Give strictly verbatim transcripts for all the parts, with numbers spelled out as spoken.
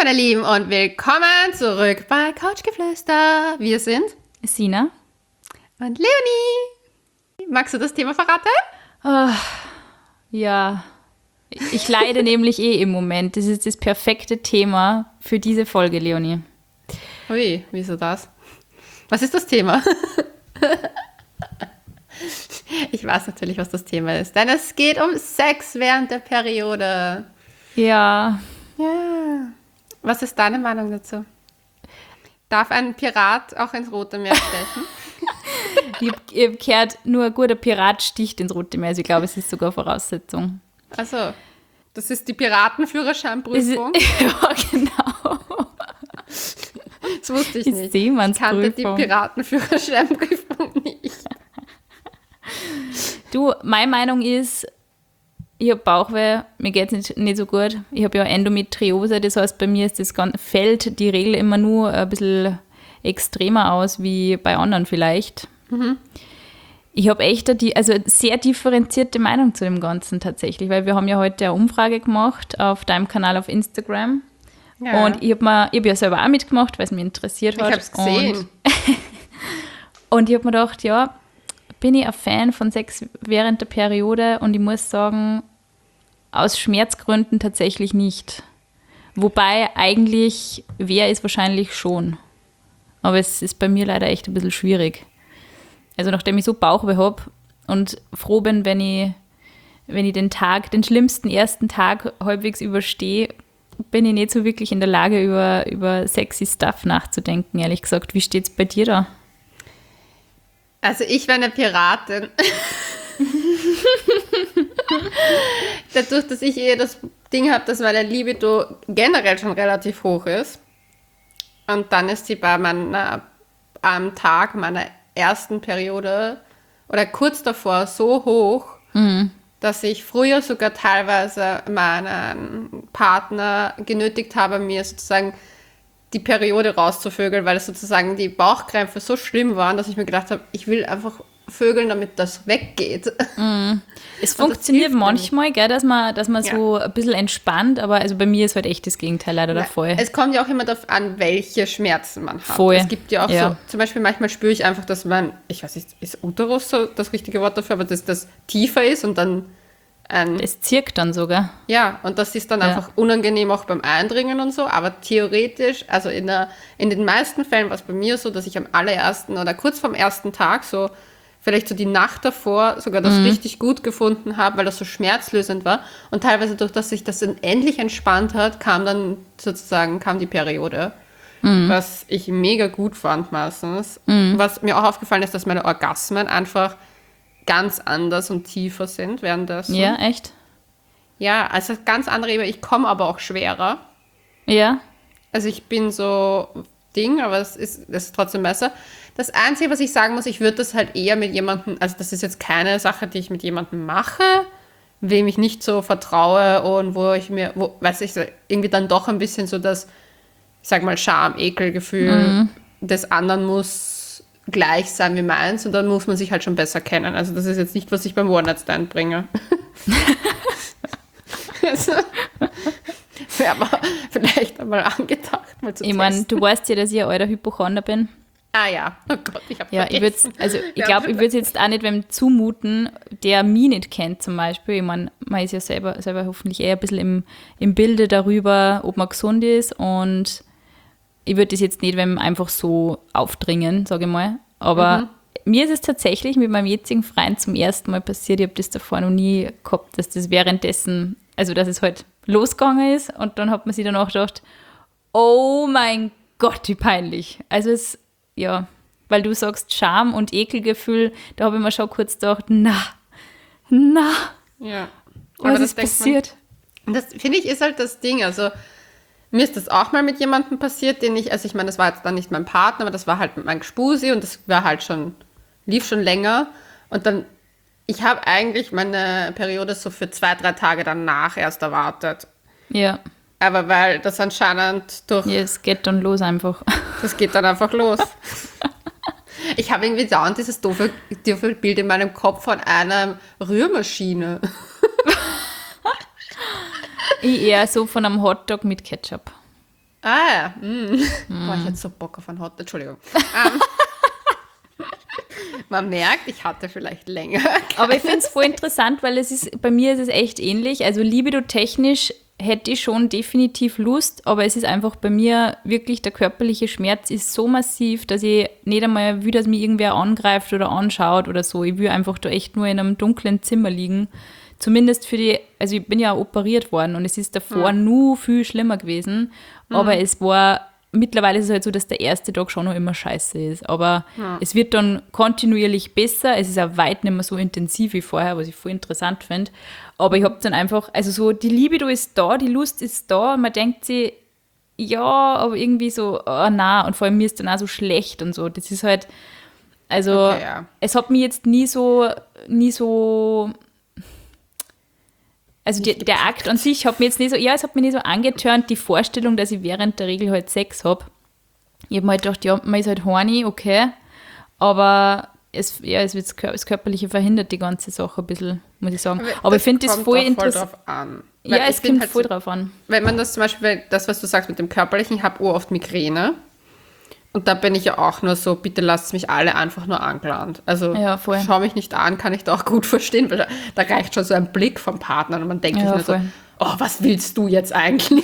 meine Lieben, und willkommen zurück bei Couchgeflüster. Wir sind Sina und Leonie. Magst du das Thema verraten? Oh, ja, ich leide nämlich eh im Moment. Das ist das perfekte Thema für diese Folge, Leonie. Ui, wieso das? Was ist das Thema? Ich weiß natürlich, was das Thema ist, denn es geht um Sex während der Periode. Ja. Ja. Was ist deine Meinung dazu? Darf ein Pirat auch ins Rote Meer stechen? Ich habe hab gehört, nur ein guter Pirat sticht ins Rote Meer. Also ich glaube, es ist sogar Voraussetzung. Also, das ist die Piratenführerscheinprüfung? Ja, genau. Das wusste ich Die nicht. Seemannsprüfung. Ich kannte die Piratenführerscheinprüfung nicht. Du, meine Meinung ist, ich habe Bauchweh, mir geht es nicht, nicht so gut. Ich habe ja Endometriose, das heißt, bei mir ist das ganze, fällt die Regel immer nur ein bisschen extremer aus wie bei anderen vielleicht. Mhm. Ich habe echt eine, also sehr differenzierte Meinung zu dem Ganzen tatsächlich, weil wir haben ja heute eine Umfrage gemacht auf deinem Kanal auf Instagram. Ja. Und ich habe hab ja selber auch mitgemacht, weil es mich interessiert hat. Ich habe es gesehen. Und, und ich habe mir gedacht, ja, bin ich ein Fan von Sex während der Periode, und ich muss sagen, aus Schmerzgründen tatsächlich nicht. Wobei eigentlich wäre es wahrscheinlich schon. Aber es ist bei mir leider echt ein bisschen schwierig. Also nachdem ich so Bauchweh habe und froh bin, wenn ich, wenn ich den Tag, den schlimmsten ersten Tag halbwegs überstehe, bin ich nicht so wirklich in der Lage, über, über sexy Stuff nachzudenken, ehrlich gesagt. Wie steht es bei dir da? Also ich wäre eine Piratin. Dadurch, dass ich eher das Ding habe, dass meine Libido generell schon relativ hoch ist. Und dann ist sie bei meiner, am Tag meiner ersten Periode oder kurz davor so hoch, mhm. dass ich früher sogar teilweise meinen Partner genötigt habe, mir sozusagen die Periode rauszuvögeln, weil es sozusagen die Bauchkrämpfe so schlimm waren, dass ich mir gedacht habe, ich will einfach vögeln, damit das weggeht. Mm. Es funktioniert manchmal, gell, dass man, dass man ja. so ein bisschen entspannt, aber also bei mir ist halt echt das Gegenteil leider der Fall. Es kommt ja auch immer darauf an, welche Schmerzen man hat. Voll. Es gibt ja auch ja. so, zum Beispiel manchmal spüre ich einfach, dass man, ich weiß nicht, ist Uterus so das richtige Wort dafür, aber dass das tiefer ist und dann ein... Es zirkt dann sogar. Ja, und das ist dann ja. einfach unangenehm auch beim Eindringen und so, aber theoretisch, also in, der, in den meisten Fällen war es bei mir so, dass ich am allerersten oder kurz vorm ersten Tag so vielleicht so die Nacht davor sogar das mhm. richtig gut gefunden habe, weil das so schmerzlösend war. Und teilweise durch, dass sich das dann endlich entspannt hat, kam dann sozusagen, kam die Periode. Mhm. Was ich mega gut fand meistens. Mhm. Was mir auch aufgefallen ist, dass meine Orgasmen einfach ganz anders und tiefer sind währenddessen. Ja, echt? Ja, also ganz andere Ebene. Ich komme aber auch schwerer. Ja. Also ich bin so Ding, aber es ist, es ist trotzdem besser. Das Einzige, was ich sagen muss, ich würde das halt eher mit jemandem, also das ist jetzt keine Sache, die ich mit jemandem mache, wem ich nicht so vertraue und wo ich mir, wo, weiß ich, irgendwie dann doch ein bisschen so das, ich sag mal, Scham-Ekel-Gefühl mhm. des anderen muss gleich sein wie meins, und dann muss man sich halt schon besser kennen. Also das ist jetzt nicht, was ich beim One-Night-Stand bringe. Also, wäre aber vielleicht einmal angedacht, mal zu Ich meine, du weißt ja, dass ich ein alter Hypochonder bin. Ah ja, oh Gott, ich habe ja, ich also ich glaube, ich würde es jetzt auch nicht wem zumuten, der mich nicht kennt zum Beispiel. Ich meine, man ist ja selber, selber hoffentlich eher ein bisschen im, im Bilde darüber, ob man gesund ist, und ich würde das jetzt nicht wem einfach so aufdringen, sage ich mal. Aber mhm. mir ist es tatsächlich mit meinem jetzigen Freund zum ersten Mal passiert. Ich habe das davor noch nie gehabt, dass das währenddessen, also dass es halt losgegangen ist, und dann hat man sich danach gedacht, oh mein Gott, wie peinlich. Also es ja, weil du sagst Scham und Ekelgefühl, da habe ich mir schon kurz gedacht, na, na, ja. was ist passiert? Man, das finde ich ist halt das Ding, also mir ist das auch mal mit jemandem passiert, den ich, also ich meine, das war jetzt dann nicht mein Partner, aber das war halt mein Gspusi, und das war halt schon, lief schon länger, und dann, ich habe eigentlich meine Periode so für zwei, drei Tage danach erst erwartet. Ja. Aber weil das anscheinend durch... Ja, es geht dann los einfach. Das geht dann einfach los. Ich habe irgendwie dauernd dieses doofe, doofe Bild in meinem Kopf von einer Rührmaschine. Ich eher so von einem Hotdog mit Ketchup. Ah ja. Mm. Mm. Boah, ich hätte so Bock auf einen Hot. Entschuldigung. um. Man merkt, ich hatte vielleicht länger. Aber ich finde es voll interessant, weil es ist, bei mir ist es echt ähnlich. Also libido-technisch hätte ich schon definitiv Lust, aber es ist einfach bei mir wirklich, der körperliche Schmerz ist so massiv, dass ich nicht einmal will, dass mich irgendwer angreift oder anschaut oder so. Ich will einfach da echt nur in einem dunklen Zimmer liegen. Zumindest für die, also ich bin ja auch operiert worden und es ist davor mhm. nur viel schlimmer gewesen, mhm. aber es war, mittlerweile ist es halt so, dass der erste Tag schon noch immer scheiße ist, aber ja. es wird dann kontinuierlich besser, es ist auch weit nicht mehr so intensiv wie vorher, was ich voll interessant finde, aber ich habe dann einfach, also so die Libido ist da, die Lust ist da und man denkt sich, ja, aber irgendwie so, oh nein, und vor allem mir ist dann auch so schlecht und so, das ist halt, also okay, ja. es hat mich jetzt nie so, nie so... Also die, der Akt an sich hat mir jetzt nicht so, ja, es hat mich nicht so angetörnt, die Vorstellung, dass ich während der Regel halt Sex habe. Ich habe mir halt gedacht, ja, man ist halt horny, okay, aber es, ja, es wird das Körperliche verhindert, die ganze Sache ein bisschen, muss ich sagen. Aber, aber ich finde das voll interessant. Voll drauf an. Ja, es kommt halt voll so, drauf an. Wenn man das zum Beispiel, das, was du sagst mit dem Körperlichen, ich habe oft Migräne. Und da bin ich ja auch nur so, bitte lasst mich alle einfach nur angelangt. Also ja, schau mich nicht an, kann ich da auch gut verstehen, weil da, da reicht schon so ein Blick vom Partner und man denkt ja, sich nur so, oh, was willst du jetzt eigentlich?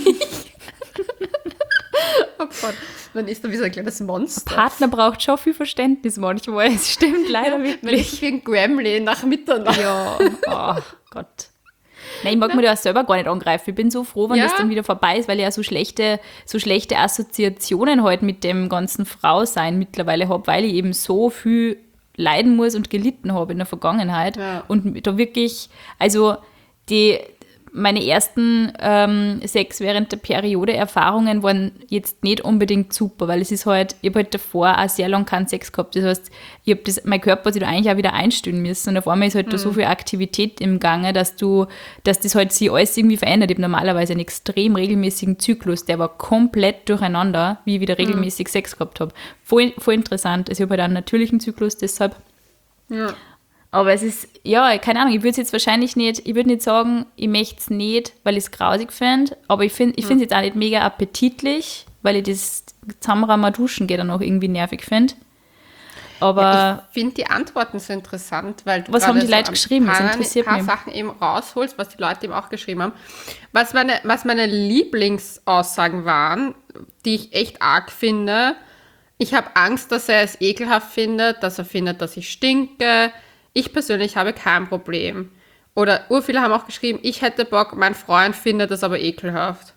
Oh Gott, dann ist da wie so ein kleines Monster. Der Partner braucht schon viel Verständnis manchmal, es stimmt leider ja, wirklich. Wenn ich wie ein Gremlin nach Mitternacht. Ja, oh Gott. Nein, ich mag mir das selber gar nicht angreifen. Ich bin so froh, wenn ja. das dann wieder vorbei ist, weil ich ja so schlechte, so schlechte Assoziationen halt mit dem ganzen Frausein mittlerweile habe, weil ich eben so viel leiden muss und gelitten habe in der Vergangenheit. Ja. Und da wirklich, also die... Meine ersten ähm, Sex während der Periode Erfahrungen waren jetzt nicht unbedingt super, weil es ist halt, ich habe halt davor auch sehr lange keinen Sex gehabt. Das heißt, ich habe das, mein Körper hat sich da eigentlich auch wieder einstellen müssen und auf einmal ist halt mhm. da so viel Aktivität im Gange, dass du, dass das halt sich alles irgendwie verändert. Ich habe normalerweise einen extrem regelmäßigen Zyklus, der war komplett durcheinander, wie ich wieder regelmäßig mhm. Sex gehabt habe. Voll, voll interessant. Also ich habe halt einen natürlichen Zyklus, deshalb. Ja. Aber es ist, ja, keine Ahnung, ich würde es jetzt wahrscheinlich nicht, ich würde nicht sagen, ich möchte es nicht, weil ich es grausig finde, aber ich finde ich finde es jetzt auch nicht mega appetitlich, weil ich das zusammenrahmen duschen geht dann auch irgendwie nervig finde. Aber ja, ich finde die Antworten so interessant, weil du was haben die so Leute geschrieben? Paar, das interessiert ein paar mich. Sachen eben rausholst, was die Leute eben auch geschrieben haben. Was meine, was meine Lieblingsaussagen waren, die ich echt arg finde, ich habe Angst, dass er es ekelhaft findet, dass er findet, dass ich stinke. Ich persönlich habe kein Problem. Oder urviele haben auch geschrieben, ich hätte Bock, mein Freund findet das aber ekelhaft.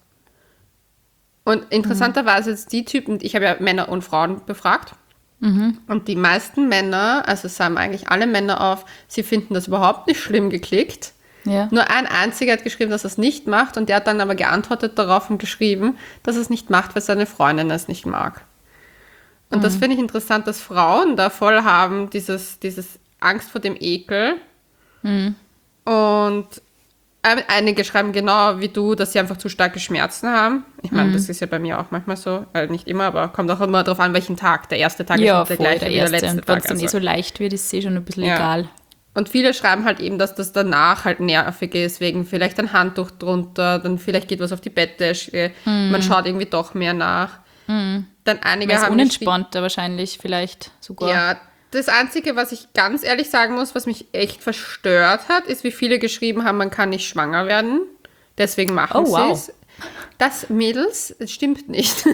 Und interessanterweise jetzt die Typen, ich habe ja Männer und Frauen befragt. Mhm. Und die meisten Männer, also es sagen eigentlich alle Männer auf, sie finden das überhaupt nicht schlimm geklickt. Ja. Nur ein einziger hat geschrieben, dass er es nicht macht und der hat dann aber geantwortet darauf und geschrieben, dass er es nicht macht, weil seine Freundin es nicht mag. Und mhm. das finde ich interessant, dass Frauen da voll haben, dieses, dieses Angst vor dem Ekel. Mhm. Und einige schreiben genau wie du, dass sie einfach zu starke Schmerzen haben. Ich meine, mhm. das ist ja bei mir auch manchmal so. Also nicht immer, aber kommt auch immer darauf an, welchen Tag. Der erste Tag ja, ist nicht der gleiche wie der letzte Tag. Wenn es dann also. eh so leicht wird, ist es eh schon ein bisschen ja. egal. Und viele schreiben halt eben, dass das danach halt nervig ist, wegen vielleicht ein Handtuch drunter, dann vielleicht geht was auf die Bettdecke, mhm. man schaut irgendwie doch mehr nach. Mhm. Dann einige haben unentspannter wahrscheinlich vielleicht sogar. Ja, das Einzige, was ich ganz ehrlich sagen muss, was mich echt verstört hat, ist, wie viele geschrieben haben, man kann nicht schwanger werden. Deswegen machen oh, wow. sie es. Das, Mädels, das stimmt nicht.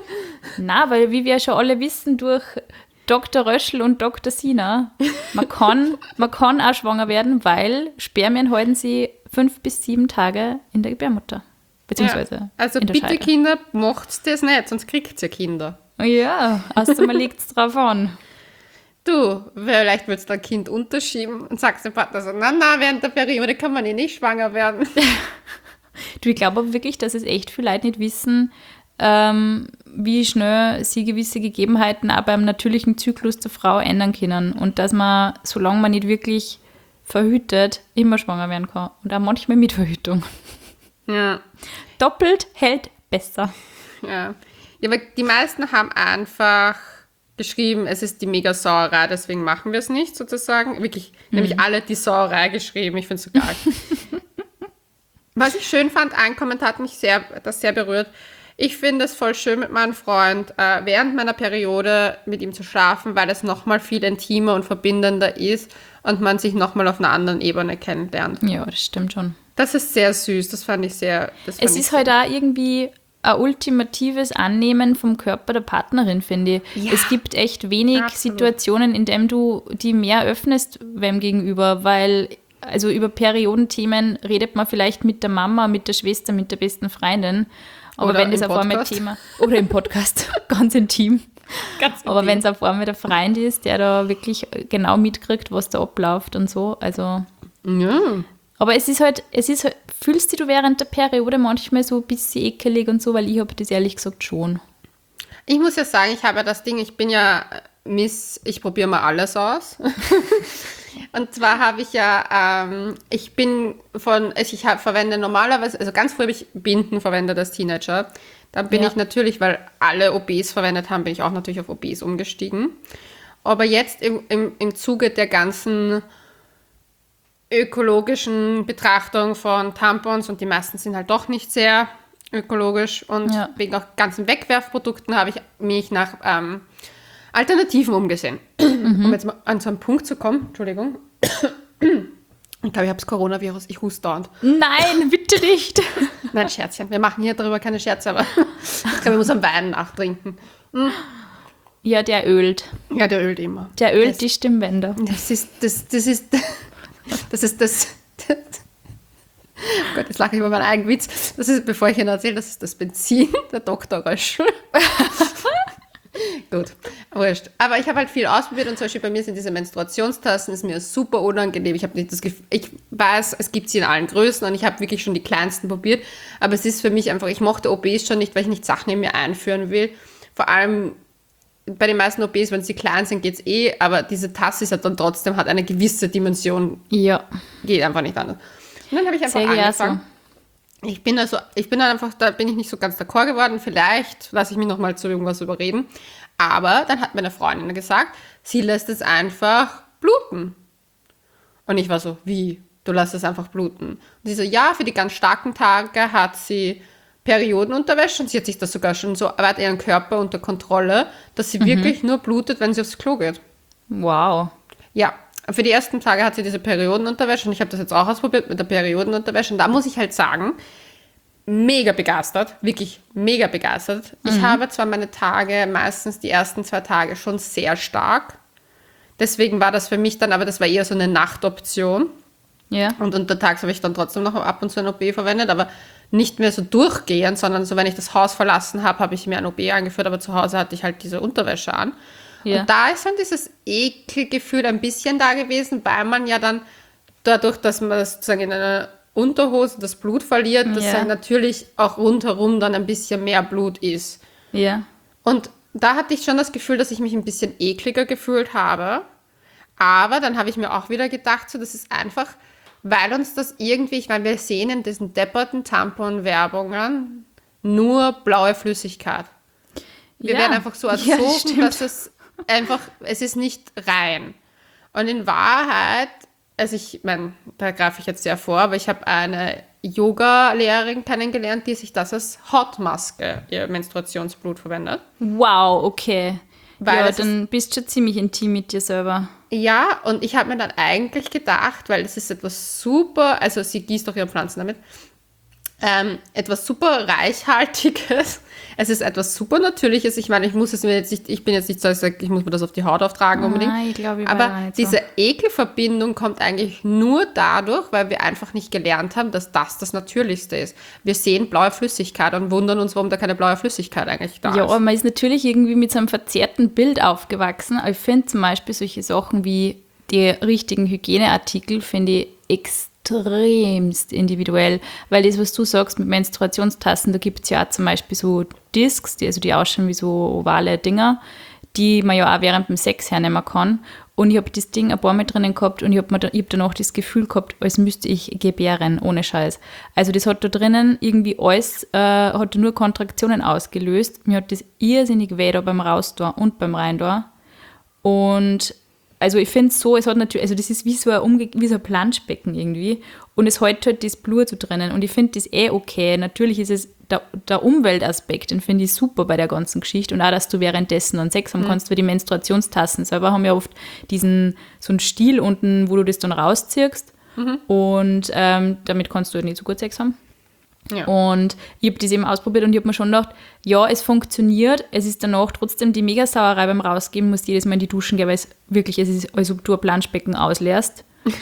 Na, weil wie wir schon alle wissen, durch Doktor Röschel und Doktor Sina, man kann, man kann auch schwanger werden, weil Spermien halten sie fünf bis sieben Tage in der Gebärmutter. Beziehungsweise ja, also in der bitte Scheide. Kinder, macht's das nicht, sonst kriegt ihr Kinder. Ja, also man liegt es drauf an. Du, vielleicht willst du ein Kind unterschieben und sagst dem Partner so, na, na, während der Periode kann man eh nicht schwanger werden. Du, ich glaube aber wirklich, dass es echt viele Leute nicht wissen, ähm, wie schnell sie gewisse Gegebenheiten auch beim natürlichen Zyklus der Frau ändern können und dass man, solange man nicht wirklich verhütet, immer schwanger werden kann und auch manchmal mit Verhütung. Ja. Doppelt hält besser. Ja, ja, aber die meisten haben einfach geschrieben, es ist die Mega-Sauerei, deswegen machen wir es nicht, sozusagen. Wirklich, mhm. nämlich alle die Sauerei geschrieben. Ich finde es so geil. Was ich schön fand, ein Kommentar hat mich sehr, das sehr berührt. Ich finde es voll schön mit meinem Freund, äh, während meiner Periode mit ihm zu schlafen, weil es nochmal viel intimer und verbindender ist und man sich nochmal auf einer anderen Ebene kennenlernt. Ja, das stimmt schon. Das ist sehr süß, das fand ich sehr... Das fand es ich ist halt auch irgendwie ein ultimatives Annehmen vom Körper der Partnerin, finde ich. Ja, es gibt echt wenig absolut. Situationen, in denen du die mehr öffnest wem gegenüber, weil also über Periodenthemen redet man vielleicht mit der Mama, mit der Schwester, mit der besten Freundin. Aber Oder wenn das im auf einmal Podcast. Thema... Oder im Podcast, ganz intim. Ganz Aber intim. wenn es auf einmal der Freund ist, der da wirklich genau mitkriegt, was da abläuft und so, also... Ja. Aber es ist halt, es ist halt, fühlst du während der Periode manchmal so ein bisschen ekelig und so, weil ich habe das ehrlich gesagt schon. Ich muss ja sagen, ich habe ja das Ding, ich bin ja Miss, ich probiere mal alles aus. Und zwar habe ich ja, ähm, ich bin von, also ich hab, verwende normalerweise, also ganz früh habe ich Binden verwendet als Teenager. Dann bin Ja. ich natürlich, weil alle O Bs verwendet haben, bin ich auch natürlich auf O Bs umgestiegen. Aber jetzt im, im, im Zuge der ganzen ökologischen Betrachtung von Tampons, und die meisten sind halt doch nicht sehr ökologisch, und Ja. wegen auch ganzen Wegwerfprodukten habe ich mich nach ähm, Alternativen umgesehen. Um jetzt mal an so einen Punkt zu kommen, Entschuldigung. Ich glaube, ich habe das Coronavirus, ich huste dauernd. Nein, bitte nicht. Nein, Scherzchen, wir machen hier darüber keine Scherze, aber ich glaube, ich muss am Wein nachtrinken. Ja, der ölt. Ja, der ölt immer. Der ölt Das- die Stimmbänder. Das ist, das, das ist, das ist das, das oh Gott, jetzt lache ich über meinen eigenen Witz. Das ist, bevor ich Ihnen erzähle, das ist das Benzin der Doktor Röschel. Gut, wurscht. Aber ich habe halt viel ausprobiert, und zum Beispiel bei mir sind diese Menstruationstassen, ist mir super unangenehm. Ich habe nicht das Gefühl, ich weiß, es gibt sie in allen Größen, und ich habe wirklich schon die kleinsten probiert, aber es ist für mich einfach, ich mochte O Bs schon nicht, weil ich nicht Sachen in mir einführen will. Vor allem bei den meisten O Bs, wenn sie klein sind, geht es eh, aber diese Tasse ist halt dann trotzdem, hat eine gewisse Dimension, Ja, geht einfach nicht anders. Und dann habe ich einfach sehr angefangen. Ich bin also, ich bin dann einfach, da bin ich nicht so ganz d'accord geworden. Vielleicht lasse ich mich noch mal zu irgendwas überreden. Aber dann hat meine Freundin gesagt, sie lässt es einfach bluten. Und ich war so, wie? Du lässt es einfach bluten? Und sie so, ja, für die ganz starken Tage hat sie Periodenunterwäsche, und sie hat sich das sogar schon so, aber hat ihren Körper unter Kontrolle, dass sie wirklich nur blutet, wenn sie aufs Klo geht. wow. Ja, für die ersten Tage hat sie diese Periodenunterwäsche, und ich habe das jetzt auch ausprobiert mit der Periodenunterwäsche, und da muss ich halt sagen, mega begeistert, wirklich mega begeistert. Ich habe zwar meine Tage, meistens die ersten zwei Tage schon sehr stark, deswegen war das für mich dann, aber das war eher so eine Nachtoption, Ja, und untertags habe ich dann trotzdem noch ab und zu ein O B verwendet, aber nicht mehr so durchgehend, sondern so, wenn ich das Haus verlassen habe, habe ich mir ein O B eingeführt, aber zu Hause hatte ich halt diese Unterwäsche an. Ja. Und da ist dann dieses Ekelgefühl ein bisschen da gewesen, weil man ja dann dadurch, dass man das sozusagen in einer Unterhose das Blut verliert, dass Ja. dann natürlich auch rundherum dann ein bisschen mehr Blut ist. ja. Und da hatte ich schon das Gefühl, dass ich mich ein bisschen ekliger gefühlt habe. Aber dann habe ich mir auch wieder gedacht, so, das ist einfach, weil uns das irgendwie, ich meine, wir sehen in diesen depperten Tampon-Werbungen nur blaue Flüssigkeit. Wir Ja. werden einfach so Ja, das erzogen, stimmt. dass es einfach, es ist nicht rein. Und in Wahrheit, also ich meine, da greife ich jetzt sehr vor, aber ich habe eine Yoga-Lehrerin kennengelernt, die sich das als Hotmaske, ihr Menstruationsblut verwendet. Wow, okay. Weil ja, es dann bist du schon ziemlich intim mit dir selber. Ja, und ich habe mir dann eigentlich gedacht, weil das ist etwas super, also sie gießt auch ihre Pflanzen damit, ähm, etwas super Reichhaltiges. Es ist etwas super Natürliches. Ich meine, ich muss es mir jetzt nicht, ich bin jetzt nicht so, dass ich sage, ich muss mir das auf die Haut auftragen unbedingt. Nein, ich glaube, ich war Aber da nicht so. diese Ekelverbindung kommt eigentlich nur dadurch, weil wir einfach nicht gelernt haben, dass das das Natürlichste ist. Wir sehen blaue Flüssigkeit und wundern uns, warum da keine blaue Flüssigkeit eigentlich da Ja, ist. aber man ist natürlich irgendwie mit so einem verzerrten Bild aufgewachsen. Aber ich finde zum Beispiel solche Sachen wie die richtigen Hygieneartikel, finde ich extremst individuell. Weil das, was du sagst mit Menstruationstassen, da gibt es ja auch zum Beispiel so Discs, die, also die ausschauen wie so ovale Dinger, die man ja auch während dem Sex hernehmen kann. Und ich habe das Ding ein paar Mal drinnen gehabt, und ich habe da, hab danach das Gefühl gehabt, als müsste ich gebären, ohne Scheiß. Also das hat da drinnen irgendwie alles, äh, hat nur Kontraktionen ausgelöst. Mir hat das irrsinnig weh da beim Raustor und beim Reindor. Und also ich finde es so, es hat natürlich, also das ist wie so ein, Umge- wie so ein Planschbecken irgendwie und es hält halt das Blut zu trennen und ich finde das eh okay. Natürlich ist es der, der Umweltaspekt, den finde ich super bei der ganzen Geschichte und auch, dass du währenddessen dann Sex haben Mhm. kannst, weil die Menstruationstassen selber haben ja oft diesen, so einen Stiel unten, wo du das dann rausziehst Mhm. und ähm, damit kannst du halt nicht so gut Sex haben. Ja. Und ich habe das eben ausprobiert und ich habe mir schon gedacht, ja, es funktioniert, es ist danach trotzdem die Megasauerei beim Rausgehen, musst jedes Mal in die Duschen gehen, weil es wirklich, es ist, als ob du ein Planschbecken ausleerst.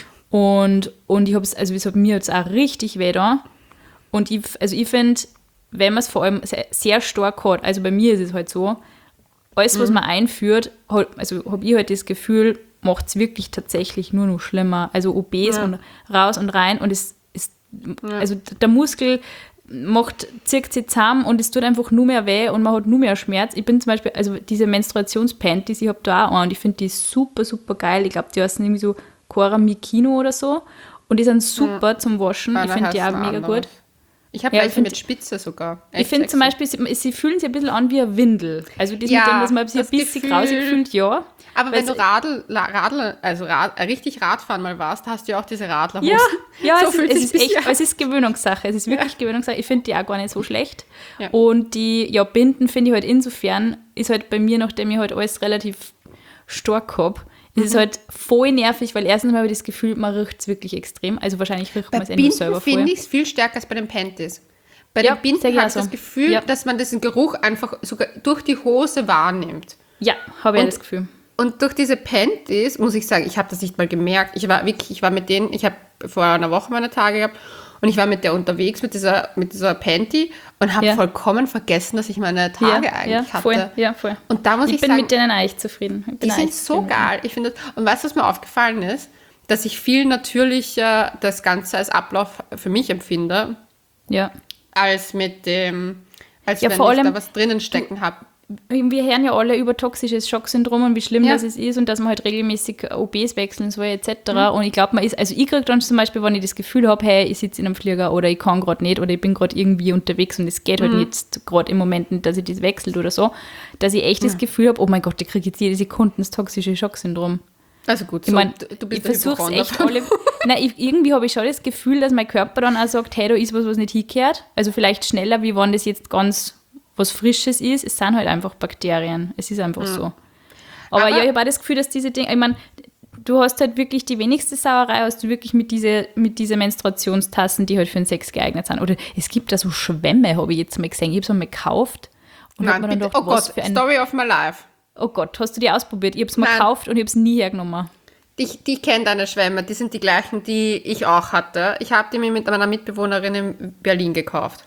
und, und ich habe es, also es hat mir jetzt auch richtig weh da. Und ich, also ich finde, wenn man es vor allem sehr, sehr stark hat, also bei mir ist es halt so, alles, was man einführt, halt, also habe ich halt das Gefühl, macht es wirklich tatsächlich nur noch schlimmer. Also O Bs Ja. und raus und rein und es also der Muskel macht, zieht sich zusammen und es tut einfach nur mehr weh und man hat nur mehr Schmerz. Ich bin zum Beispiel, also diese Menstruationspanties, ich habe da auch eine und ich finde die super, super geil. Ich glaube, die heißen irgendwie so Cora Mikino oder so und die sind super ja. zum Waschen. Meine ich finde die auch heißen mega anderes. gut. Ich habe Ja, welche ich find- mit Spitze sogar. Ich Echt finde zum sexy. Beispiel, sie, sie fühlen sich ein bisschen an wie ein Windel. Also das Ja, mit dem, dass man sich ein das bisschen Gefühl. grausig fühlt, ja. Aber wenn Weil's- du Radl, La- Radl also Rad, äh, richtig Radfahren mal warst, hast du ja auch diese Radlerhosen. Ja, ja So es, fühlt ist, es sich's ist echt, bisher. es ist Gewöhnungssache. Es ist wirklich Gewöhnungssache. Ich finde die auch gar nicht so schlecht. Ja. Und die ja, Binden finde ich halt insofern, ist halt bei mir, nachdem ich halt alles relativ stark habe, ist es halt voll nervig, weil erstens mal habe ich das Gefühl, man riecht es wirklich extrem. Also wahrscheinlich riecht Bei man es eh nur selber Binden finde voll. ich es viel stärker als bei den Panties. Bei Ja, den Binden sag ich habe auch ich so. das Gefühl, Ja. dass man diesen Geruch einfach sogar durch die Hose wahrnimmt. Ja, habe ich Und- auch das Gefühl. Und durch diese Panties, muss ich sagen, ich habe das nicht mal gemerkt. Ich war wirklich, ich war mit denen, ich habe vor einer Woche meine Tage gehabt und ich war mit der unterwegs mit dieser, mit dieser Panty und habe Ja. vollkommen vergessen, dass ich meine Tage Ja, eigentlich ja, voll, hatte. ja, voll. Und da muss ich, Ich bin sagen, mit denen eigentlich zufrieden. Ich bin die sind eigentlich so zufrieden mit denen. geil. Ich finde das, und weißt du, was mir aufgefallen ist? Dass ich viel natürlicher das Ganze als Ablauf für mich empfinde, Ja. als mit dem, als Ja, wenn vor ich allem, da was drinnen stecken habe. Wir hören ja alle über toxisches Schocksyndrom und wie schlimm Ja. das es ist und dass man halt regelmäßig O Bs wechseln soll et cetera. Und ich glaube, man ist, also ich kriege dann zum Beispiel, wenn ich das Gefühl habe, hey, ich sitze in einem Flieger oder ich kann gerade nicht oder ich bin gerade irgendwie unterwegs und es geht halt nicht gerade im Moment nicht, dass ich das wechselt oder so, dass ich echt das Gefühl habe, oh mein Gott, ich kriege jetzt jede Sekunde das toxische Schocksyndrom. Also gut, Ich meine, du, du bist ich versuche es echt alle. Nein, ich, irgendwie habe ich schon das Gefühl, dass mein Körper dann auch sagt, hey, da ist was, was nicht hingehört. Also vielleicht schneller, wie wenn das jetzt ganz was Frisches ist. Es sind halt einfach Bakterien. Es ist einfach so. Aber, Aber- ja, ich habe auch das Gefühl, dass diese Dinge, ich meine, du hast halt wirklich die wenigste Sauerei, hast du wirklich mit diese, mit diese Menstruationstassen, die halt für den Sex geeignet sind. Oder es gibt da so Schwämme, habe ich jetzt mal gesehen. Ich habe es einmal gekauft und habe Nein, mir dann bitte. gedacht, Oh was Gott, für ein... Story of my life. Oh Gott, hast du die ausprobiert? Ich habe es mal Nein. gekauft und ich habe es nie hergenommen. Die, die kennen deine Schwämme, die sind die gleichen, die ich auch hatte. Ich habe die mir mit meiner Mitbewohnerin in Berlin gekauft.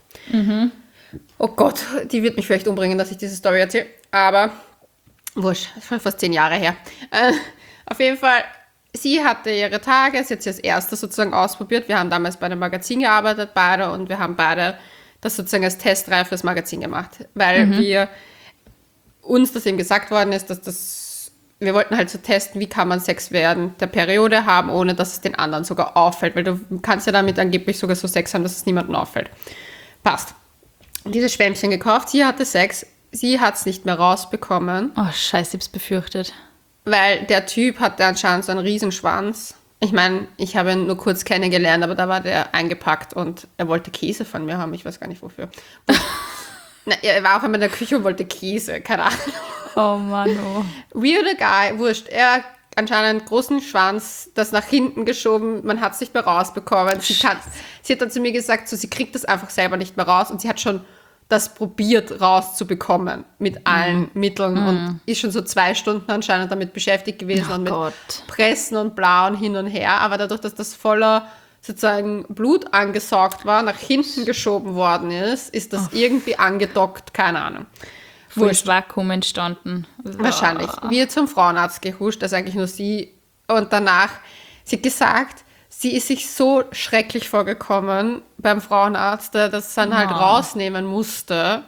Oh Gott, die wird mich vielleicht umbringen, dass ich diese Story erzähle. Aber, wurscht, das ist schon fast zehn Jahre her. Äh, auf jeden Fall, sie hatte ihre Tage, sie hat sie als erste sozusagen ausprobiert. Wir haben damals bei einem Magazin gearbeitet, beide, und wir haben beide das sozusagen als Testreihe fürs Magazin gemacht. Weil wir uns das eben gesagt worden ist, dass das, wir wollten halt so testen, wie kann man Sex während der Periode haben, ohne dass es den anderen sogar auffällt, weil du kannst ja damit angeblich sogar so Sex haben, dass es niemandem auffällt. Passt. Dieses Schwämmchen gekauft, sie hatte Sex, sie hat es nicht mehr rausbekommen, Oh, scheiße, ich habe es befürchtet. weil der Typ hatte anscheinend so einen Riesenschwanz. Ich meine, ich habe ihn nur kurz kennengelernt, aber da war der eingepackt und er wollte Käse von mir haben, ich weiß gar nicht wofür. Na, er war auch einmal in der Küche und wollte Käse, keine Ahnung. Oh Mann, oh. Weirder Guy, wurscht. Er anscheinend großen Schwanz, das nach hinten geschoben, man hat es nicht mehr rausbekommen. Sie, kann, sie hat dann zu mir gesagt, so, sie kriegt das einfach selber nicht mehr raus und sie hat schon das probiert rauszubekommen mit allen Mhm. Mitteln und ist schon so zwei Stunden anscheinend damit beschäftigt gewesen Oh und mit Gott. Pressen und bla und hin und her, aber dadurch, dass das voller sozusagen Blut angesaugt war, nach hinten geschoben worden ist, ist das irgendwie angedockt, keine Ahnung. Wurscht. Vakuum entstanden. Wahrscheinlich. Wir zum Frauenarzt gehuscht, das ist eigentlich nur sie. Und danach, sie hat gesagt, sie ist sich so schrecklich vorgekommen beim Frauenarzt, der das dann halt Oh. rausnehmen musste.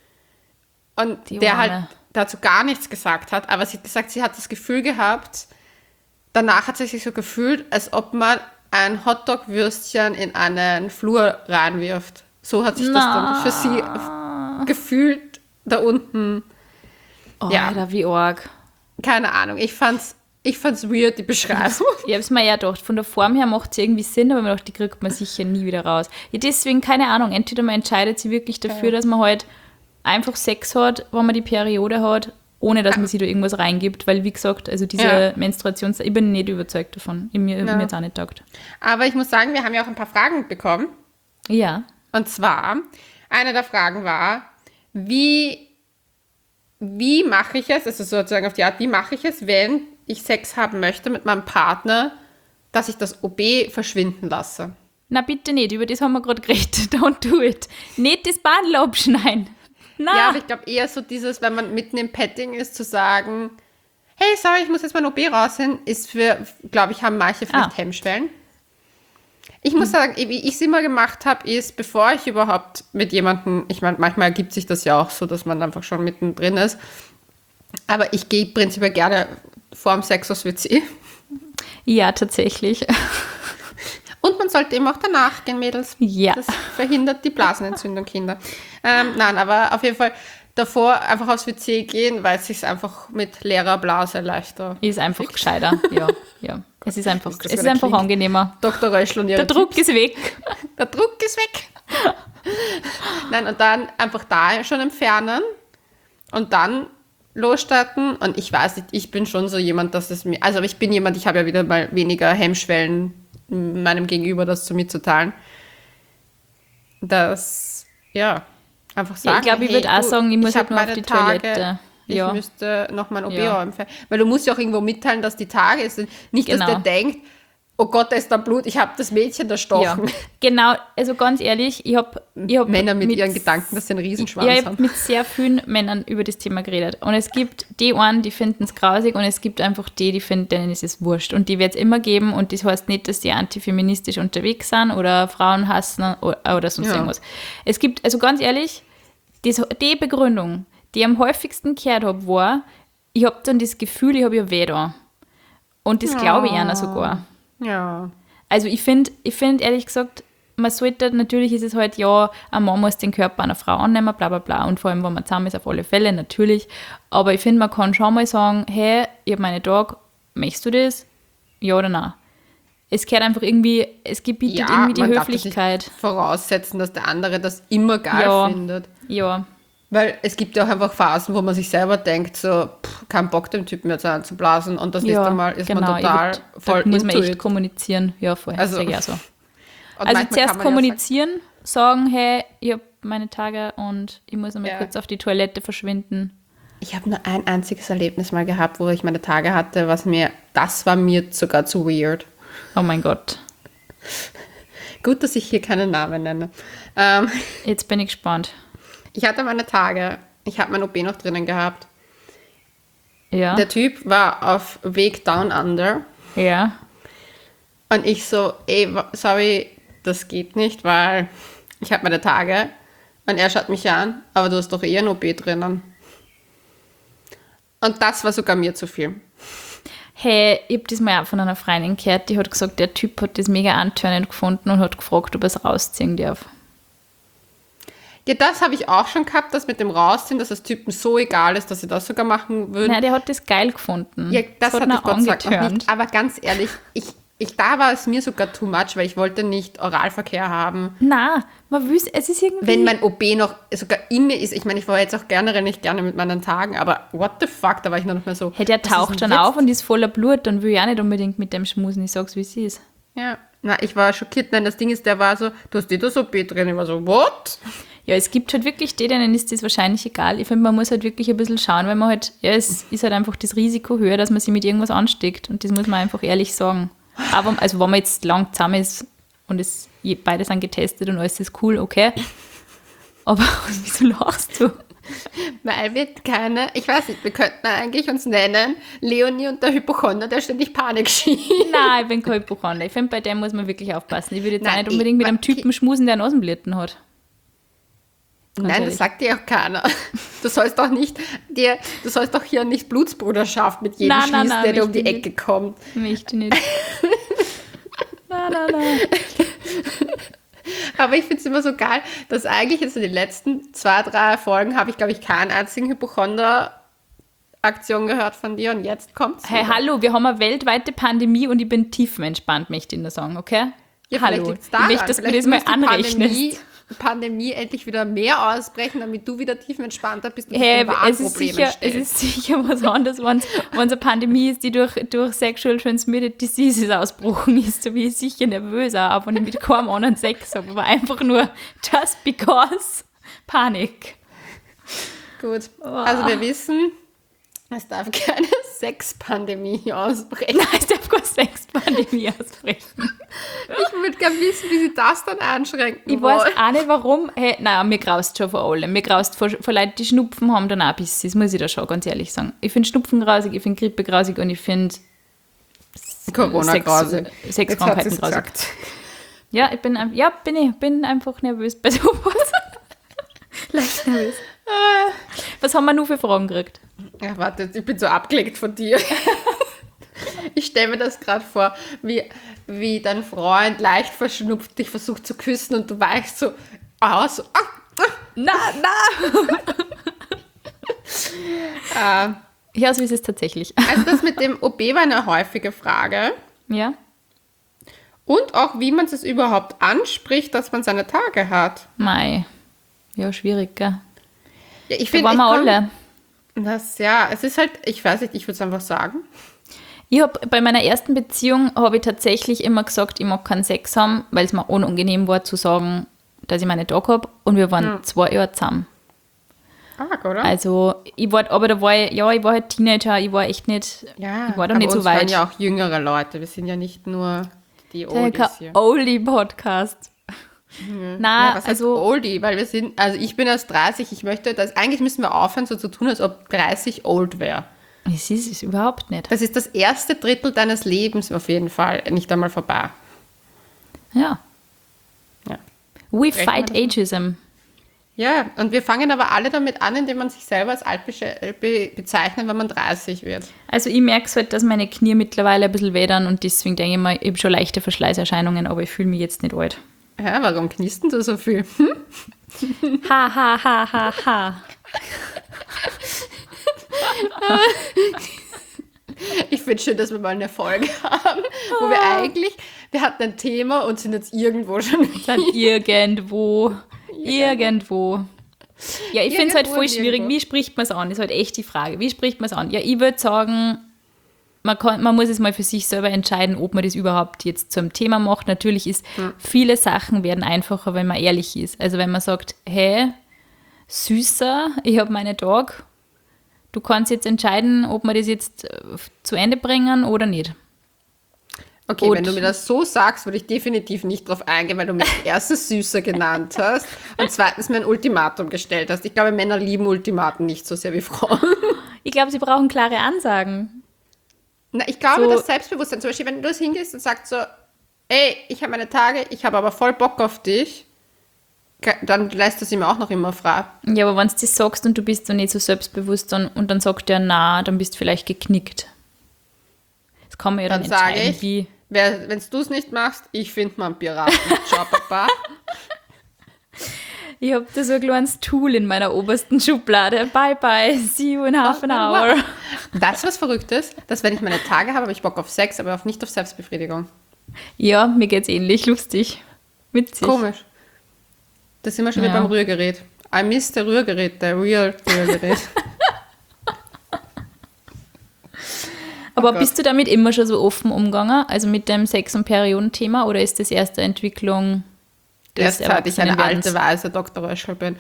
Und Die der Arme. halt dazu gar nichts gesagt hat. Aber sie hat gesagt, sie hat das Gefühl gehabt, danach hat sie sich so gefühlt, als ob man ein Hotdog-Würstchen in einen Flur reinwirft. So hat sich das dann für sie gefühlt da unten. Oh, Ja. Alter, wie arg. Keine Ahnung, ich fand's Ich fand's weird, die Beschreibung. Ich hab's mir ja gedacht, von der Form her macht sie irgendwie Sinn, aber ich dachte, die kriegt man sicher nie wieder raus. Ja, deswegen, keine Ahnung, entweder man entscheidet sich wirklich dafür, ja. dass man halt einfach Sex hat, wenn man die Periode hat, ohne dass man sich da irgendwas reingibt, weil, wie gesagt, also diese ja. Menstruations... Ich bin nicht überzeugt davon. Ich mir, ja. mir jetzt auch nicht taugt. Aber ich muss sagen, wir haben ja auch ein paar Fragen bekommen. Ja. Und zwar, eine der Fragen war, wie, wie mache ich es, also sozusagen auf die Art, wie mache ich es, wenn ich Sex haben möchte mit meinem Partner, dass ich das O B verschwinden lasse? Na bitte nicht, über das haben wir gerade geredet. Don't do it. Nicht das Badel abschneiden. Na. Ja, aber ich glaube eher so dieses, wenn man mitten im Petting ist, zu sagen, hey, sorry, ich muss jetzt mein O B rausholen, ist für, glaube ich, haben manche vielleicht ah. Hemmschwellen. Ich muss hm. sagen, wie ich es immer gemacht habe, ist, bevor ich überhaupt mit jemandem, ich meine, manchmal ergibt sich das ja auch so, dass man einfach schon mittendrin ist, aber ich gehe prinzipiell gerne vor dem Sex aufs W C. Ja, tatsächlich. Und man sollte eben auch danach gehen, Mädels. Ja. Das verhindert die Blasenentzündung, Kinder. Ähm, nein, aber auf jeden Fall davor einfach aufs W C gehen, weil es sich einfach mit leerer Blase leichter ist einfach fix. Gescheiter, ja. ja. Es ist einfach, es ist einfach angenehmer. Doktor Röschl und ihre Der Druck Tipps. ist weg. Der Druck ist weg. Nein, und dann einfach da schon entfernen und dann losstarten. Und ich weiß nicht, ich bin schon so jemand, dass es mir, also ich bin jemand, ich habe ja wieder mal weniger Hemmschwellen meinem Gegenüber das zu mitzuteilen. Das, ja, einfach sagen. Ja, ich glaube, ich hey, würde auch sagen, ich muss ich halt nur auf die Tage, Toilette. Ich ja. müsste noch mein O B ja. räumen. Weil du musst ja auch irgendwo mitteilen, dass die Tage sind. Nicht, genau. dass der denkt, oh Gott, da ist da Blut, ich habe das Mädchen erstochen. Ja. Genau, also ganz ehrlich, ich habe hab Männer mit, mit ihren Gedanken, dass sie einen Riesenschwanz ja, ich haben. habe mit sehr vielen Männern über das Thema geredet. Und es gibt die einen, die finden es grausig und es gibt einfach die, die finden, denen ist es wurscht. Und die wird es immer geben und das heißt nicht, dass die antifeministisch unterwegs sind oder Frauen hassen oder, oder sonst ja. irgendwas. Es gibt, also ganz ehrlich, das, die Begründung, die ich am häufigsten gehört habe, war, ich habe dann das Gefühl, ich habe ja weh da. Und das ja. glaube ich einer sogar. Ja. Also ich finde, ich find, ehrlich gesagt, man sollte, natürlich ist es halt, ja, ein Mann muss den Körper einer Frau annehmen, bla bla bla, und vor allem, wenn man zusammen ist, auf alle Fälle, natürlich. Aber ich finde, man kann schon mal sagen, hey, ich habe meine Tage, möchtest du das? Ja oder nein? Es gehört einfach irgendwie, es gebietet ja, irgendwie die man Höflichkeit. Darf das nicht voraussetzen, dass der andere das immer geil ja, findet. Ja. Weil es gibt ja auch einfach Phasen, wo man sich selber denkt, so, pff, kein Bock, dem Typen jetzt anzublasen. Und das ja, nächste Mal ist genau, man total würd, voll da muss man echt it. kommunizieren. Ja, voll. Also, sag ich auch so. Also zuerst kommunizieren, ja sagen, hey, ich habe meine Tage und ich muss einmal ja. kurz auf die Toilette verschwinden. Ich habe nur ein einziges Erlebnis mal gehabt, wo ich meine Tage hatte, was mir, das war mir sogar zu weird. Oh mein Gott. Gut, dass ich hier keinen Namen nenne. Ähm, Jetzt bin ich gespannt. Ich hatte meine Tage, ich habe mein O B noch drinnen gehabt. Ja. Der Typ war auf Weg Down Under. Ja. Und ich so, ey, sorry, das geht nicht, weil ich habe meine Tage. Und er schaut mich an, aber du hast doch eh ein O B drinnen. Und das war sogar mir zu viel. Hey, ich habe das mal auch von einer Freundin gehört, die hat gesagt, der Typ hat das mega antörnend gefunden und hat gefragt, ob er es rausziehen darf. Ja, das habe ich auch schon gehabt, das mit dem Rausziehen, dass das Typen so egal ist, dass sie das sogar machen würden. Nein, der hat das geil gefunden. Ja, das, das hat ich Gott sei Dank noch nicht. Aber ganz ehrlich, ich, ich, da war es mir sogar too much, weil ich wollte nicht Oralverkehr haben. Nein, man will, es ist irgendwie... Wenn mein O B noch sogar in mir ist, ich meine, ich war jetzt auch generell nicht gerne mit meinen Tagen, aber what the fuck, da war ich noch nicht mehr so... Hey, der taucht schon auf und ist voller Blut, dann will ich auch nicht unbedingt mit dem schmusen, ich sag's, wie es ist. Ja, na, ich war schockiert. Nein, das Ding ist, der war so, du hast eh das O B drin. Ich war so, what? Ja, es gibt halt wirklich die, denen ist das wahrscheinlich egal. Ich finde, man muss halt wirklich ein bisschen schauen, weil man halt, ja, es ist halt einfach das Risiko höher, dass man sich mit irgendwas ansteckt. Und das muss man einfach ehrlich sagen. Aber, also wenn man jetzt lang zusammen ist und es, beide sind getestet und alles ist cool, okay. Aber wieso lachst du? Weil wir keine, ich weiß nicht, wir könnten eigentlich uns nennen, Leonie und der Hypochonder, der ständig Panik schiebt. Nein, ich bin kein Hypochonder. Ich finde, bei dem muss man wirklich aufpassen. Ich würde jetzt Nein, auch nicht unbedingt ich, mit einem Typen schmusen, der Nasenblüten hat. Ganz Nein, ehrlich. Das sagt dir auch keiner. Du sollst doch nicht, dir, du sollst doch hier nicht Blutsbruderschaft mit jedem nein, schließen, nein, nein, der dir um die Ecke nicht. kommt. Möchte nicht. Nein, nein, nein. Aber ich finde es immer so geil, dass eigentlich jetzt in den letzten zwei, drei Folgen habe ich, glaube ich, keinen einzigen Hypochonder Aktion gehört von dir und jetzt kommt's. Hey, wieder. hallo, wir haben eine weltweite Pandemie und ich bin tiefenentspannt, möchte ich nur sagen, okay? Ja, hallo, vielleicht daran. ich möchte, dass du vielleicht das mal muss die anrechnest. Pandemie, Pandemie endlich wieder mehr ausbrechen, damit du wieder tiefenentspannter bist und Hey, vor es ist, Problemen sicher, es stehst. ist sicher was anderes, wenn es eine Pandemie ist, die durch, durch Sexual Transmitted Diseases ausbrochen ist, so wie ich sicher nervöser, auch wenn ich mit keinem anderen Sex habe, aber einfach nur just because Panik. Gut, also wir wissen, es darf keine Sexpandemie ausbrechen. Nein, es darf keine Sexpandemie ausbrechen. Ich würde gerne wissen, wie sie das dann einschränken Ich wollen. weiß auch nicht, warum. Hey, nein, mir graust schon vor allem. Mir graust vor, vor Leuten, die Schnupfen haben, dann auch bis das muss ich da schon ganz ehrlich sagen. Ich finde Schnupfen grausig, ich finde Grippe grausig und ich finde Corona Sex, grausig. Sexkrankheiten grausig. Ja, ich bin, ein- ja, bin ich bin einfach nervös bei sowas. Leicht nervös. Was haben wir nur für Fragen gekriegt? Ja, warte, ich bin so abgelenkt von dir. Ich stelle mir das gerade vor, wie, wie dein Freund leicht verschnupft dich versucht zu küssen und du weichst so aus. So, ah, ah. Na, na! Äh, Ja, so ist es tatsächlich. also das mit dem O B war eine häufige Frage. Ja? Und auch, wie man es überhaupt anspricht, dass man seine Tage hat. Mei. Ja, schwierig, gell? Ja, ich Da finde, waren wir ich komm- alle. Das, ja, es ist halt, ich weiß nicht, ich würde es einfach sagen. Ich hab, bei meiner ersten Beziehung habe ich tatsächlich immer gesagt, ich mag keinen Sex haben, weil es mir unangenehm war zu sagen, dass ich meine Tag habe. Und wir waren Hm. zwei Jahre zusammen. Arg, oder? Also, ich war, aber da war ich, ja, ich war halt Teenager, ich war echt nicht, ja, ich war da aber nicht so uns hören weit. ja auch jüngere Leute. Wir sind ja nicht nur die Der Oldies hier. Oldie-Podcast. Na, Ja, was heißt also, Oldie? Weil wir sind, also ich bin erst dreißig, ich möchte das, eigentlich müssen wir aufhören, so zu tun, als ob dreißig old wäre. es ist es überhaupt nicht. Das ist das erste Drittel deines Lebens auf jeden Fall, nicht einmal vorbei. Ja. Ja. We Rechnen fight wir das ageism. Ja, und wir fangen aber alle damit an, indem man sich selber als alt besch- be- bezeichnet, wenn man dreißig wird. Also ich merke halt, dass meine Knie mittlerweile ein bisschen wedern und deswegen denke ich mal, ich habe schon leichte Verschleißerscheinungen, aber ich fühle mich jetzt nicht alt. Ja, warum kniest denn du so viel? Ha, ha, ha, ha, ha. Ich finde schön, dass wir mal eine Folge haben, wo wir eigentlich, wir hatten ein Thema und sind jetzt irgendwo schon Dann irgendwo, irgendwo. Ja, ich finde es halt Irgendwo voll und schwierig. irgendwo. Wie spricht man es an? Das ist halt echt die Frage. Wie spricht man es an? Ja, ich würde sagen, man, kann, man muss es mal für sich selber entscheiden, ob man das überhaupt jetzt zum Thema macht. Natürlich ist, viele Sachen werden einfacher, wenn man ehrlich ist. Also wenn man sagt, hey, Süßer, ich habe meine Tag, du kannst jetzt entscheiden, ob wir das jetzt äh, zu Ende bringen oder nicht. Okay, Und- wenn du mir das so sagst, würde ich definitiv nicht drauf eingehen, weil du mich erstens süßer genannt hast und zweitens mir ein Ultimatum gestellt hast. Ich glaube, Männer lieben Ultimaten nicht so sehr wie Frauen. Ich glaube, sie brauchen klare Ansagen. Na, ich glaube, So- das Selbstbewusstsein, zum Beispiel, wenn du das hingehst und sagst so, ey, ich habe meine Tage, ich habe aber voll Bock auf dich, ge- dann lässt du sie mir auch noch immer frei. Ja, aber wenn du das sagst und du bist so nicht so selbstbewusst dann, und dann sagt der na, dann bist du vielleicht geknickt. Das kann man ja dann, Dann sage entscheiden, ich, wie. wenn du es nicht machst, ich finde mal einen Piraten. Ciao, Papa. Ich habe da so ein kleines Tool in meiner obersten Schublade. Bye, bye, see you in half an hour. Das, was verrückt ist, dass wenn ich meine Tage habe, habe ich Bock auf Sex, aber auf nicht auf Selbstbefriedigung. Ja, mir geht's ähnlich, lustig. Witzig. Komisch. Da sind wir schon Ja. wieder beim Rührgerät. I miss der Rührgerät, der real Rührgerät. Aber Oh Gott. bist du damit immer schon so offen umgegangen? Also mit dem Sex- und Periodenthema? Oder ist das erst eine Entwicklung des Erst seit ich eine Erwachsenenwerdens? alte, weise Doktor Röschel bin.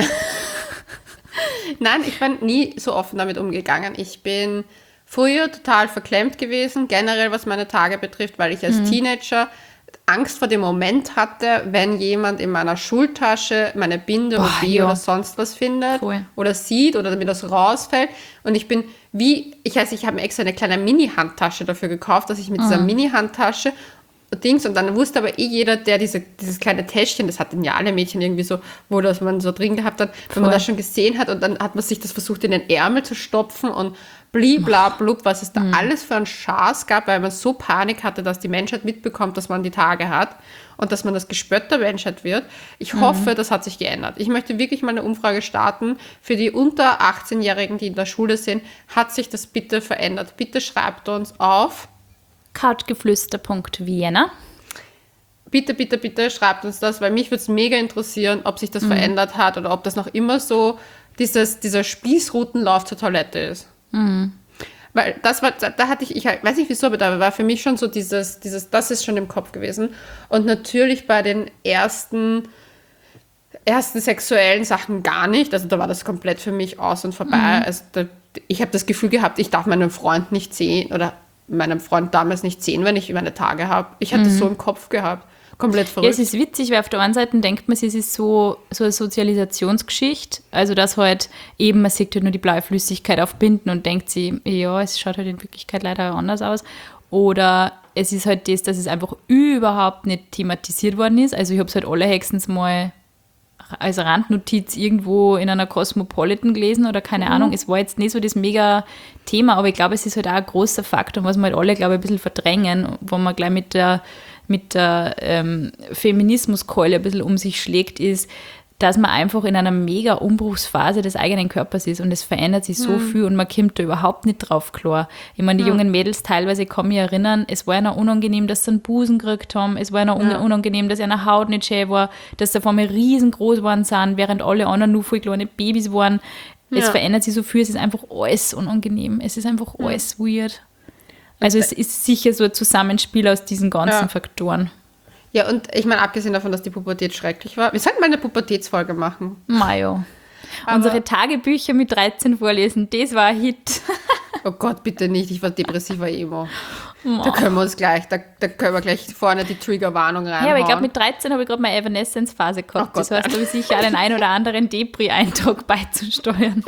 Nein, ich bin nie so offen damit umgegangen. Ich bin früher total verklemmt gewesen, generell was meine Tage betrifft, weil ich als Mhm. Teenager Angst vor dem Moment hatte, wenn jemand in meiner Schultasche meine Binde Boah, oder B ja. oder sonst was findet Voll. oder sieht oder mir das rausfällt. Und ich bin wie, ich weiß, ich habe mir extra eine kleine Mini-Handtasche dafür gekauft, dass ich mit dieser Mhm. Mini-Handtasche Dings und dann wusste aber eh jeder, der diese, dieses kleine Täschchen, das hatten ja alle Mädchen irgendwie so, wo das man so drin gehabt hat, wenn man das schon gesehen hat und dann hat man sich das versucht in den Ärmel zu stopfen und bliblablub, was es da mhm. alles für einen Schaß gab, weil man so Panik hatte, dass die Menschheit mitbekommt, dass man die Tage hat und dass man das Gespött der Menschheit wird. Ich mhm. hoffe, das hat sich geändert. Ich möchte wirklich mal eine Umfrage starten für die unter achtzehnjährigen, die in der Schule sind. Hat sich das bitte verändert? Bitte schreibt uns auf couchgeflüster punkt vienna. Bitte, bitte, bitte schreibt uns das, weil mich würde es mega interessieren, ob sich das mhm. verändert hat oder ob das noch immer so dieses, dieser Spießrutenlauf zur Toilette ist. Mhm. Weil das war, da hatte ich, ich weiß nicht wieso, aber da war für mich schon so dieses, dieses, das ist schon im Kopf gewesen. Und natürlich bei den ersten, ersten sexuellen Sachen gar nicht. Also da war das komplett für mich aus und vorbei. Mhm. Also da, ich habe das Gefühl gehabt, ich darf meinen Freund nicht sehen oder meinem Freund damals nicht sehen, wenn ich meine Tage habe. Ich hatte mhm. so im Kopf gehabt. Komplett verrückt. Ja, es ist witzig, weil auf der einen Seite denkt man, es ist so, so eine Sozialisationsgeschichte, also dass halt eben, man sieht halt nur die blaue Flüssigkeit auf Binden und denkt sich, ja, es schaut halt in Wirklichkeit leider anders aus. Oder es ist halt das, dass es einfach überhaupt nicht thematisiert worden ist. Also ich habe es halt alle Hexens mal als Randnotiz irgendwo in einer Cosmopolitan gelesen oder keine mhm. Ahnung. Es war jetzt nicht so das mega Thema, aber ich glaube, es ist halt auch ein großer Faktor, was wir halt alle, glaube ich, ein bisschen verdrängen, wo man gleich mit der mit der ähm, Feminismuskeule ein bisschen um sich schlägt, ist, dass man einfach in einer mega Umbruchsphase des eigenen Körpers ist und es verändert sich so mhm. viel und man kommt da überhaupt nicht drauf klar. Ich meine, die ja. jungen Mädels teilweise, ich kann mich erinnern, es war ihnen unangenehm, dass sie einen Busen gekriegt haben, es war ihnen ja. unangenehm, dass ihre Haut nicht schön war, dass sie auf einmal riesengroß geworden sind, während alle anderen nur voll kleine Babys waren. Ja. Es verändert sich so viel, es ist einfach alles unangenehm, es ist einfach ja. alles weird. Also es ist sicher so ein Zusammenspiel aus diesen ganzen ja. Faktoren. Ja, und ich meine, abgesehen davon, dass die Pubertät schrecklich war, wir sollten mal eine Pubertätsfolge machen. Majo. Unsere Tagebücher mit dreizehn vorlesen, das war ein Hit. Oh Gott, bitte nicht, ich war depressiver Emo. Ma. Da können wir uns gleich, da, da können wir gleich vorne die Triggerwarnung reinhauen. Ja, aber ich glaube, mit dreizehn habe ich gerade meine Evanescence-Phase gehabt. Oh Gott, das heißt, da habe ich sicher den einen oder anderen Depri-Eintrag beizusteuern.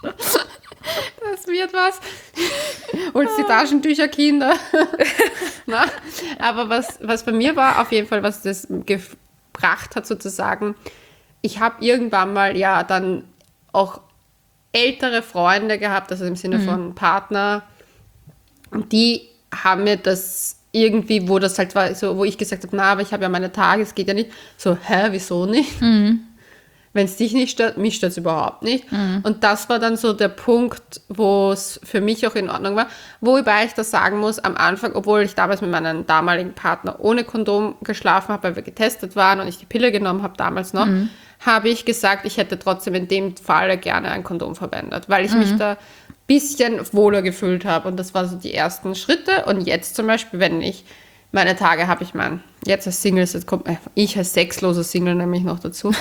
Das wird was. Holt die Taschentücher, Kinder. Na, aber was, was bei mir war, auf jeden Fall, was das gebracht hat, sozusagen, ich habe irgendwann mal ja dann auch ältere Freunde gehabt, also im Sinne mhm. von Partner, und die haben mir das irgendwie, wo das halt war, so, wo ich gesagt habe, na, aber ich habe ja meine Tage, es geht ja nicht. So, hä, wieso nicht? Mhm. Wenn es dich nicht stört, mich stört es überhaupt nicht. Mhm. Und das war dann so der Punkt, wo es für mich auch in Ordnung war. Wobei ich das sagen muss, am Anfang, obwohl ich damals mit meinem damaligen Partner ohne Kondom geschlafen habe, weil wir getestet waren und ich die Pille genommen habe damals noch, mhm. habe ich gesagt, ich hätte trotzdem in dem Falle gerne ein Kondom verwendet, weil ich mhm. mich da ein bisschen wohler gefühlt habe. Und das waren so die ersten Schritte. Und jetzt zum Beispiel, wenn ich meine Tage habe, ich meine, jetzt als Single, jetzt kommt ich als sexloser Single nämlich noch dazu.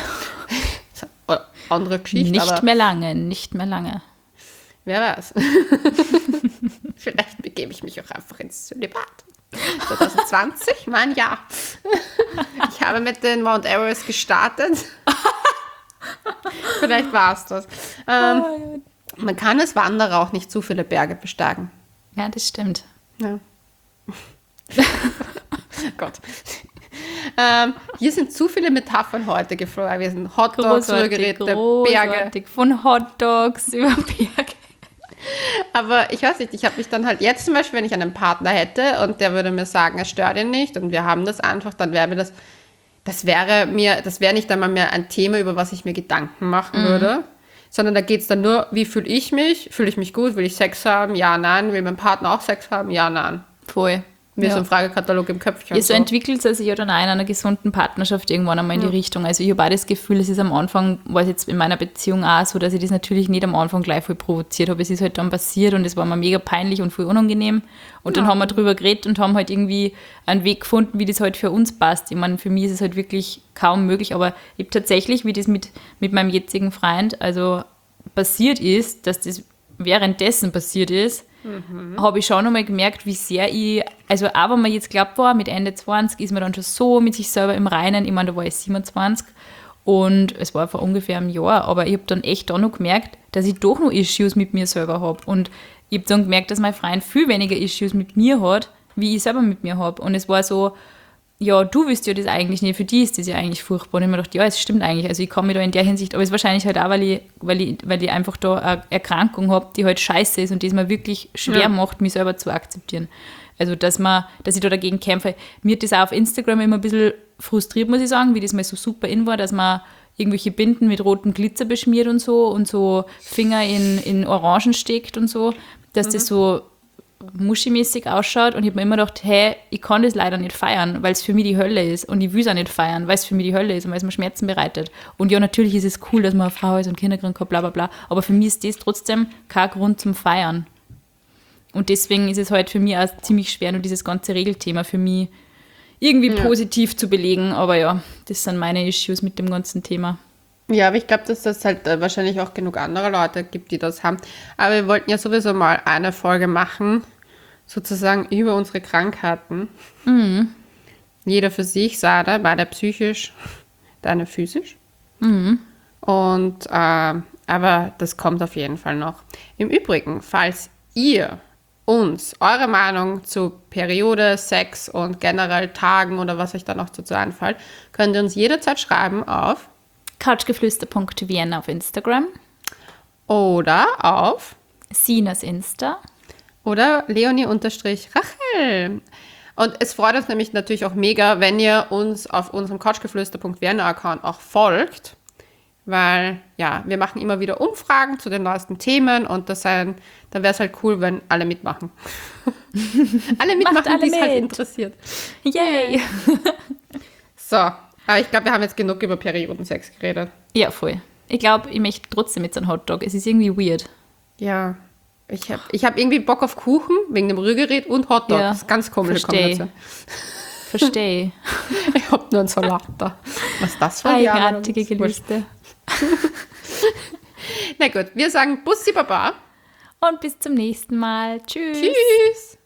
Andere Geschichte. Nicht aber mehr lange, nicht mehr lange. Wer weiß. Vielleicht begebe ich mich auch einfach ins Zölibat. zwanzig zwanzig, mein Jahr. Ich habe mit den Mount Everest gestartet. Vielleicht war es das. Ähm, oh, man kann als Wanderer auch nicht zu viele Berge besteigen. Ja, das stimmt. Ja. Gott. Ähm, hier sind zu viele Metaphern heute geflogen. Wir sind Hotdogs, Rührgeräte, Berge. Von Hotdogs über Berge. Aber ich weiß nicht, ich habe mich dann halt jetzt zum Beispiel, wenn ich einen Partner hätte und der würde mir sagen, es stört ihn nicht und wir haben das einfach, dann wäre mir das, das wäre mir, das wäre nicht einmal mehr ein Thema, über was ich mir Gedanken machen mhm. würde, sondern da geht es dann nur, wie fühle ich mich? Fühle ich mich gut? Will ich Sex haben? Ja, nein. Will mein Partner auch Sex haben? Ja, nein. Voll. Mir ja. so ein Fragekatalog im Köpfchen. Ja, so, so entwickelt es sich ja dann auch in einer gesunden Partnerschaft irgendwann einmal in ja. die Richtung. Also ich habe auch das Gefühl, es ist am Anfang, war es jetzt in meiner Beziehung auch so, dass ich das natürlich nicht am Anfang gleich voll provoziert habe. Es ist halt dann passiert und es war mir mega peinlich und voll unangenehm. Und ja. dann haben wir drüber geredet und haben halt irgendwie einen Weg gefunden, wie das halt für uns passt. Ich meine, für mich ist es halt wirklich kaum möglich, aber ich habe tatsächlich, wie das mit, mit meinem jetzigen Freund also passiert ist, dass das währenddessen passiert ist, Mhm. habe ich schon einmal gemerkt, wie sehr ich, also auch wenn man jetzt glaubt war, mit Ende zwanzig ist man dann schon so mit sich selber im Reinen, ich meine, da war ich siebenundzwanzig und es war vor ungefähr einem Jahr, aber ich habe dann echt dann noch gemerkt, dass ich doch noch Issues mit mir selber habe und ich habe dann gemerkt, dass mein Freund viel weniger Issues mit mir hat, wie ich selber mit mir habe und es war so, ja, du willst ja das eigentlich nicht, für die ist das ja eigentlich furchtbar. Und ich mir gedacht, ja, es stimmt eigentlich. Also ich kann mich da in der Hinsicht, aber es ist wahrscheinlich halt auch, weil ich, weil ich, weil ich einfach da eine Erkrankung habe, die halt scheiße ist und die es mir wirklich schwer Ja. macht, mich selber zu akzeptieren. Also dass, man, dass ich da dagegen kämpfe. Mir hat das auch auf Instagram immer ein bisschen frustriert, muss ich sagen, wie das mal so super in war, dass man irgendwelche Binden mit rotem Glitzer beschmiert und so und so Finger in, in Orangen steckt und so, dass mhm. das so muschimäßig ausschaut und ich habe mir immer gedacht, hey, ich kann das leider nicht feiern, weil es für mich die Hölle ist und ich will es auch nicht feiern, weil es für mich die Hölle ist und weil es mir Schmerzen bereitet. Und ja, natürlich ist es cool, dass man eine Frau ist und Kinder kriegen kann, bla bla bla, aber für mich ist das trotzdem kein Grund zum Feiern. Und deswegen ist es halt für mich auch ziemlich schwer, nur dieses ganze Regelthema für mich irgendwie ja. positiv zu belegen, aber ja, das sind meine Issues mit dem ganzen Thema. Ja, aber ich glaube, dass das halt äh, wahrscheinlich auch genug andere Leute gibt, die das haben. Aber wir wollten ja sowieso mal eine Folge machen, sozusagen über unsere Krankheiten. Mhm. Jeder für sich, Sada, beide psychisch, deine physisch. Mhm. Und, äh, aber das kommt auf jeden Fall noch. Im Übrigen, falls ihr uns eure Meinung zu Periode, Sex und generell Tagen oder was euch da noch dazu einfällt, könnt ihr uns jederzeit schreiben auf couchgeflüster punkt vienna auf Instagram. Oder auf Sinas Insta. Oder Leonie-Rachel. Und es freut uns nämlich natürlich auch mega, wenn ihr uns auf unserem couchgeflüster punkt vienna-Account auch folgt. Weil, ja, wir machen immer wieder Umfragen zu den neuesten Themen und das sein, dann wäre es halt cool, wenn alle mitmachen. alle mitmachen, die es halt interessiert. Yay! So, aber ich glaube, wir haben jetzt genug über Periodensex geredet. Ja, voll. Ich glaube, ich möchte trotzdem jetzt einen Hotdog. Es ist irgendwie weird. Ja, ich habe ich hab irgendwie Bock auf Kuchen wegen dem Rührgerät und Hotdog. Ja, das ist ganz komische Kombination. Verstehe. Ich habe nur einen Salat da. Was ist das für ein eigenartige Gelüste. Na gut, wir sagen Bussi Baba. Und bis zum nächsten Mal. Tschüss. Tschüss.